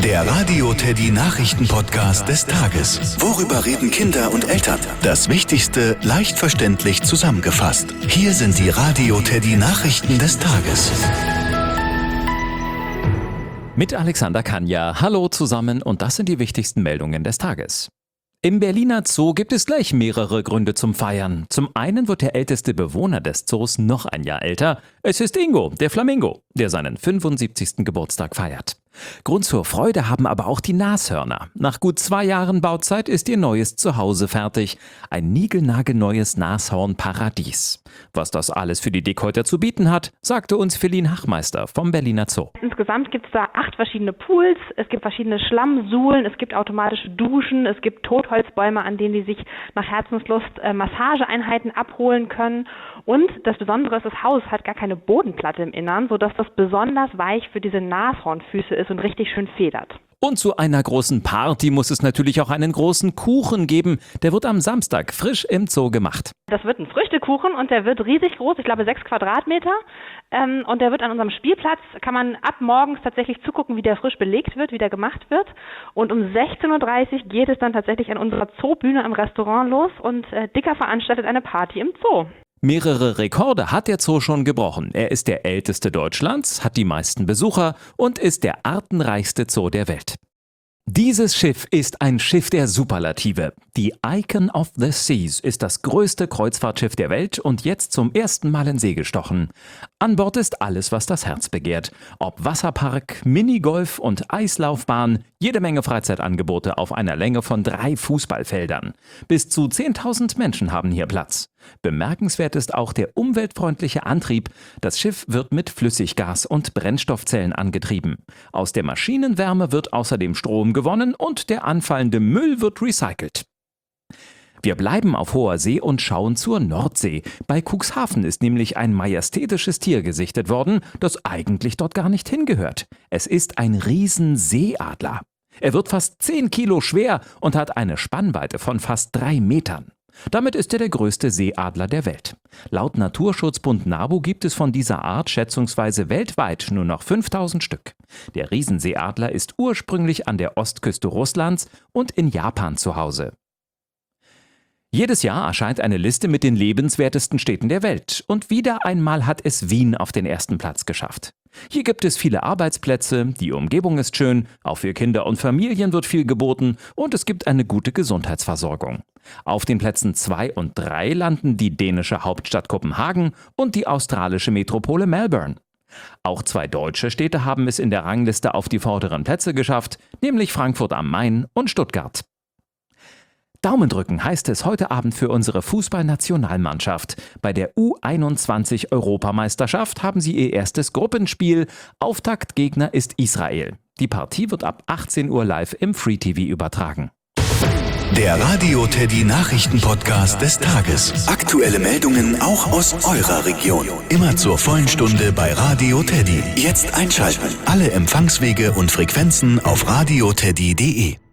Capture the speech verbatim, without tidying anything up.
Der Radio Teddy Nachrichten-Podcast des Tages. Worüber reden Kinder und Eltern? Das Wichtigste leicht verständlich zusammengefasst. Hier sind die Radio Teddy Nachrichten des Tages. Mit Alexander Kanja. Hallo zusammen und das sind die wichtigsten Meldungen des Tages. Im Berliner Zoo gibt es gleich mehrere Gründe zum Feiern. Zum einen wird der älteste Bewohner des Zoos noch ein Jahr älter. Es ist Ingo, der Flamingo, der seinen fünfundsiebzigsten Geburtstag feiert. Grund zur Freude haben aber auch die Nashörner. Nach gut zwei Jahren Bauzeit ist ihr neues Zuhause fertig. Ein niegelnagelneues Nashornparadies. Was das alles für die Dickhäuter zu bieten hat, sagte uns Feline Hachmeister vom Berliner Zoo. Insgesamt gibt es da acht verschiedene Pools, es gibt verschiedene Schlammsuhlen, es gibt automatische Duschen, es gibt Totholzbäume, an denen die sich nach Herzenslust äh, Massageeinheiten abholen können. Und das Besondere ist, das Haus hat gar keine Bodenplatte im Innern, sodass das besonders weich für diese Nashornfüße ist und richtig schön federt. Und zu einer großen Party muss es natürlich auch einen großen Kuchen geben. Der wird am Samstag frisch im Zoo gemacht. Das wird ein Früchtekuchen und der wird riesig groß, ich glaube sechs Quadratmeter. Ähm, und der wird an unserem Spielplatz, kann man ab morgens tatsächlich zugucken, wie der frisch belegt wird, wie der gemacht wird. Und um sechzehn Uhr dreißig geht es dann tatsächlich an unserer Zoobühne im Restaurant los und äh, Dicker veranstaltet eine Party im Zoo. Mehrere Rekorde hat der Zoo schon gebrochen. Er ist der älteste Deutschlands, hat die meisten Besucher und ist der artenreichste Zoo der Welt. Dieses Schiff ist ein Schiff der Superlative. Die Icon of the Seas ist das größte Kreuzfahrtschiff der Welt und jetzt zum ersten Mal in See gestochen. An Bord ist alles, was das Herz begehrt. Ob Wasserpark, Minigolf und Eislaufbahn, jede Menge Freizeitangebote auf einer Länge von drei Fußballfeldern. Bis zu zehntausend Menschen haben hier Platz. Bemerkenswert ist auch der umweltfreundliche Antrieb. Das Schiff wird mit Flüssiggas und Brennstoffzellen angetrieben. Aus der Maschinenwärme wird außerdem Strom gewonnen und der anfallende Müll wird recycelt. Wir bleiben auf hoher See und schauen zur Nordsee. Bei Cuxhaven ist nämlich ein majestätisches Tier gesichtet worden, das eigentlich dort gar nicht hingehört. Es ist ein Riesenseeadler. Er wird fast zehn Kilo schwer und hat eine Spannweite von fast drei Metern. Damit ist er der größte Seeadler der Welt. Laut Naturschutzbund NABU gibt es von dieser Art schätzungsweise weltweit nur noch fünftausend Stück. Der Riesenseeadler ist ursprünglich an der Ostküste Russlands und in Japan zu Hause. Jedes Jahr erscheint eine Liste mit den lebenswertesten Städten der Welt. Und wieder einmal hat es Wien auf den ersten Platz geschafft. Hier gibt es viele Arbeitsplätze, die Umgebung ist schön, auch für Kinder und Familien wird viel geboten und es gibt eine gute Gesundheitsversorgung. Auf den Plätzen zwei und drei landen die dänische Hauptstadt Kopenhagen und die australische Metropole Melbourne. Auch zwei deutsche Städte haben es in der Rangliste auf die vorderen Plätze geschafft, nämlich Frankfurt am Main und Stuttgart. Daumen drücken heißt es heute Abend für unsere Fußballnationalmannschaft. Bei der U einundzwanzig Europameisterschaft haben sie ihr erstes Gruppenspiel. Auftaktgegner ist Israel. Die Partie wird ab achtzehn Uhr live im Free T V übertragen. Der Radio Teddy Nachrichten-Podcast des Tages. Aktuelle Meldungen auch aus eurer Region. Immer zur vollen Stunde bei Radio Teddy. Jetzt einschalten. Alle Empfangswege und Frequenzen auf radioteddy punkt de.